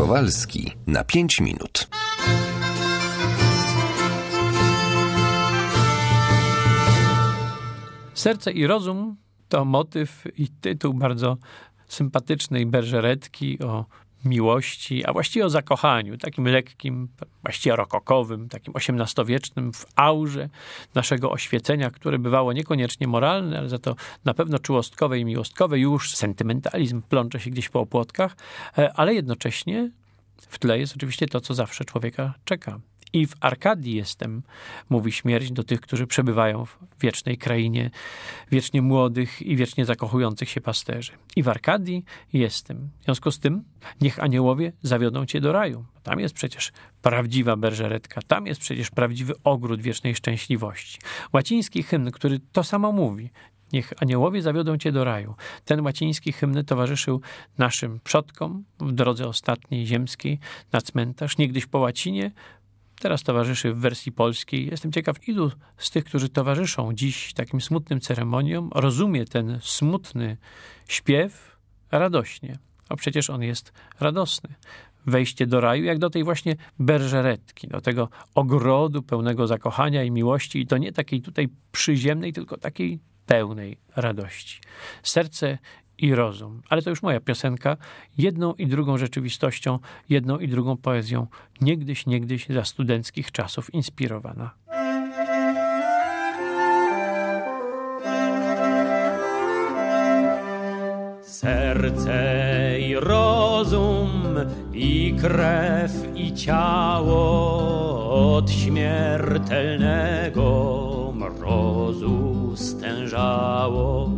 Kowalski na 5 minut. Serce i rozum to motyw i tytuł bardzo sympatycznej berżeretki o miłości, a właściwie o zakochaniu, takim lekkim, właściwie rokokowym, takim XVIII-wiecznym w aurze naszego oświecenia, które bywało niekoniecznie moralne, ale za to na pewno czułostkowe i miłostkowe. Już sentymentalizm plącze się gdzieś po opłotkach, ale jednocześnie w tle jest oczywiście to, co zawsze człowieka czeka. I w Arkadii jestem, mówi śmierć do tych, którzy przebywają w wiecznej krainie, wiecznie młodych i wiecznie zakochujących się pasterzy. I w Arkadii jestem. W związku z tym niech aniołowie zawiodą cię do raju. Tam jest przecież prawdziwa berżeretka, tam jest przecież prawdziwy ogród wiecznej szczęśliwości. Łaciński hymn, który to samo mówi. Niech aniołowie zawiodą cię do raju. Ten łaciński hymn towarzyszył naszym przodkom w drodze ostatniej ziemskiej na cmentarz. Niegdyś po łacinie, teraz towarzyszy w wersji polskiej. Jestem ciekaw, ilu z tych, którzy towarzyszą dziś takim smutnym ceremoniom, rozumie ten smutny śpiew radośnie. A przecież on jest radosny. Wejście do raju, jak do tej właśnie berżeretki, do tego ogrodu pełnego zakochania i miłości, i to nie takiej tutaj przyziemnej, tylko takiej pełnej radości. Serce i rozum. Ale to już moja piosenka, jedną i drugą rzeczywistością, jedną i drugą poezją, niegdyś za studenckich czasów inspirowana. Serce i rozum, i krew, i ciało od śmiertelnego mrozu stężało.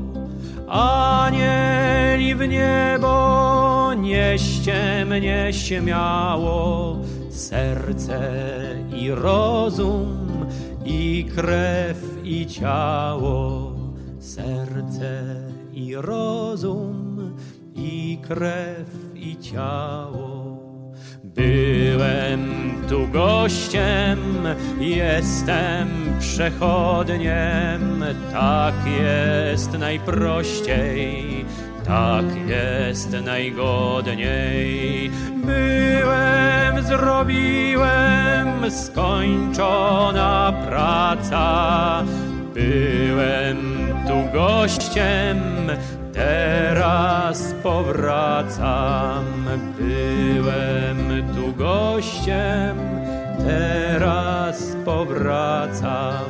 Anieli w niebo nieście mnie śmiało, serce i rozum, i krew, i ciało. Serce i rozum, i krew, i ciało. Byłem tu gościem, jestem przechodniem, tak jest najprościej, tak jest najgodniej. Byłem, zrobiłem, skończona praca. Byłem tu gościem, teraz powracam. Byłem tu gościem, teraz powracam.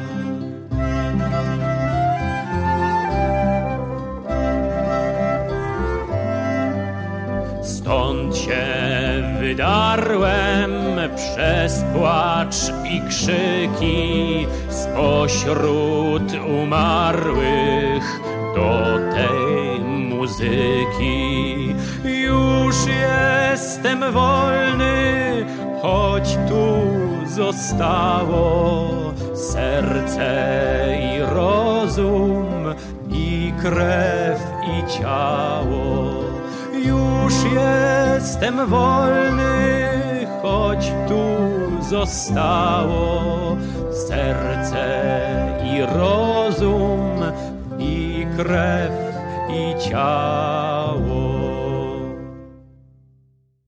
Stąd się wydarłem przez płacz i krzyki, spośród umarłych do tej muzyki. Już jestem wolny, choć tu zostało serce i rozum, i krew, i ciało. Już jestem wolny, choć tu zostało serce i rozum, i krew, i ciało.